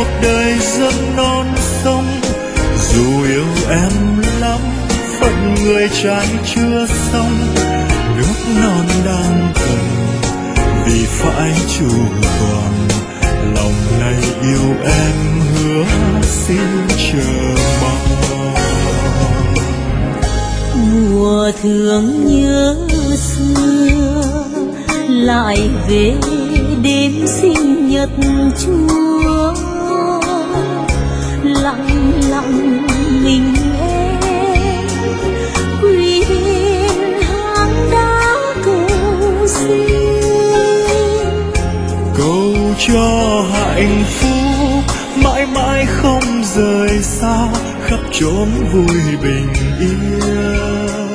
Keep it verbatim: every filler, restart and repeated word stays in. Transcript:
cuộc đời rất non sông, dù yêu em lắm phận người trai chưa xong, nước non đang cần vì phải chu toàn, lòng này yêu em hứa xin chờ mong. Mùa thương nhớ xưa lại về đêm sinh nhật Chúa, lặng lặng mình em quy hiên hang đá cầu xin, cầu cho hạnh phúc mãi mãi không rời xa, khắp chốn vui bình yên.